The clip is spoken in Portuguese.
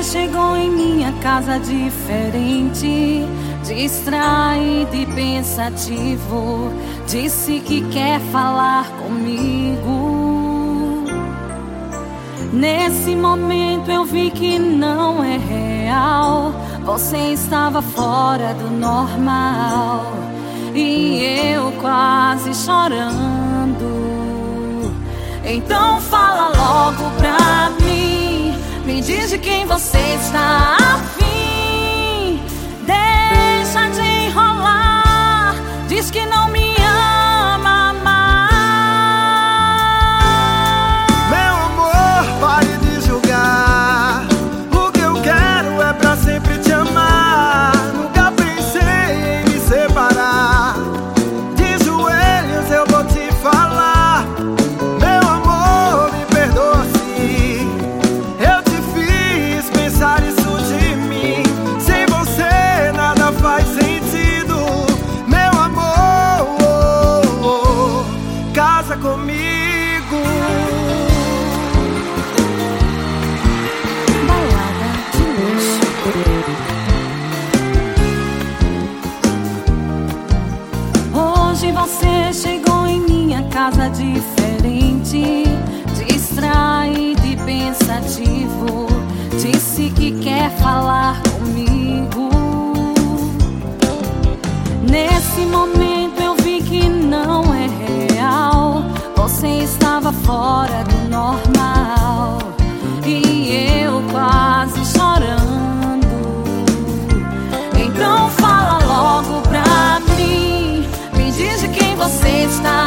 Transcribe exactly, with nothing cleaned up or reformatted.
chegou em minha casa diferente, distraído e pensativo. Disse que quer falar comigo. Nesse momento eu vi que não é real. Você estava fora do normal e eu quase chorando. Então fala logo pra mim, me diz de quem você está afim. Deixa de enrolar, diz que não me ama mais. Meu amor, pare de julgar. O que eu quero é pra sempre te amar. Nunca pensei em me separar. De joelhos eu vou te falar. Meu amor, me perdoa se eu te fiz pensar isso de mim. Sem você nada faz sentido. Meu amor, oh, oh, casa comigo. Balada de luxo. Hoje você chegou em minha casa diferente, distraído e pensativo. Disse que quer falar comigo. Nesse momento eu vi que não é real. Você estava fora do normal e eu quase chorando. Então fala logo pra mim, me diz de quem você está